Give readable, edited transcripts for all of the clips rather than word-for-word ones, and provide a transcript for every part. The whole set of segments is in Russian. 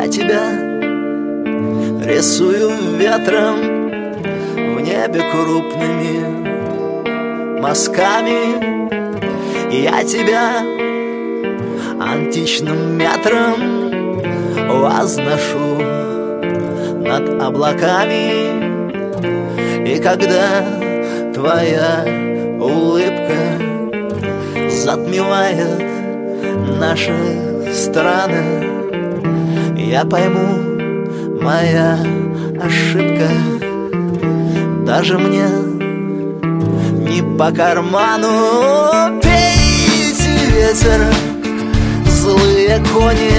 Я тебя рисую ветром в небе крупными мазками. Я тебя античным метром возношу над облаками. И когда твоя улыбка затмевает наши страны, я пойму, моя ошибка даже мне не по карману. Пейте ветер, злые кони,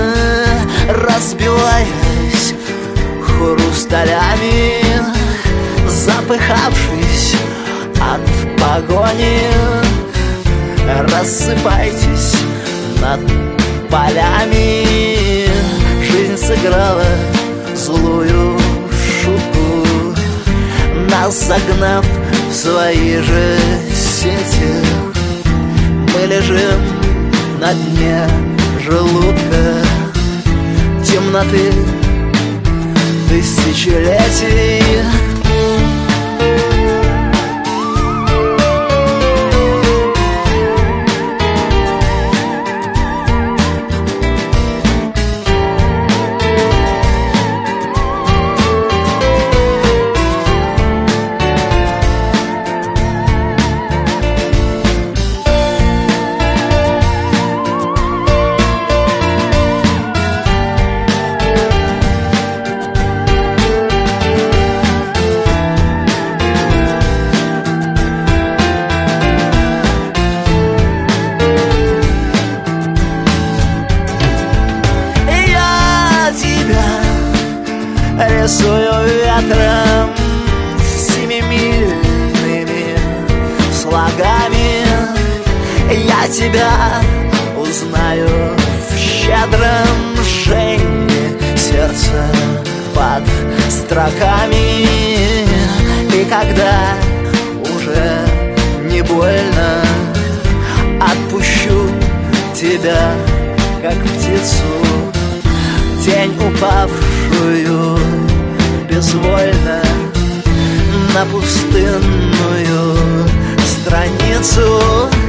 разбиваясь хрусталями, запыхавшись от погони, рассыпайтесь над полями. Жизнь сыграла злую шутку, нас загнав в свои же сети. Мы лежим на дне желудка темноты тысячелетий. Рисую ветром семимильными слогами. Я тебя узнаю в щедром жжении сердца под строками. И когда уже не больно, отпущу тебя, как птицу, тень упавшую безвольно на пустынную страницу.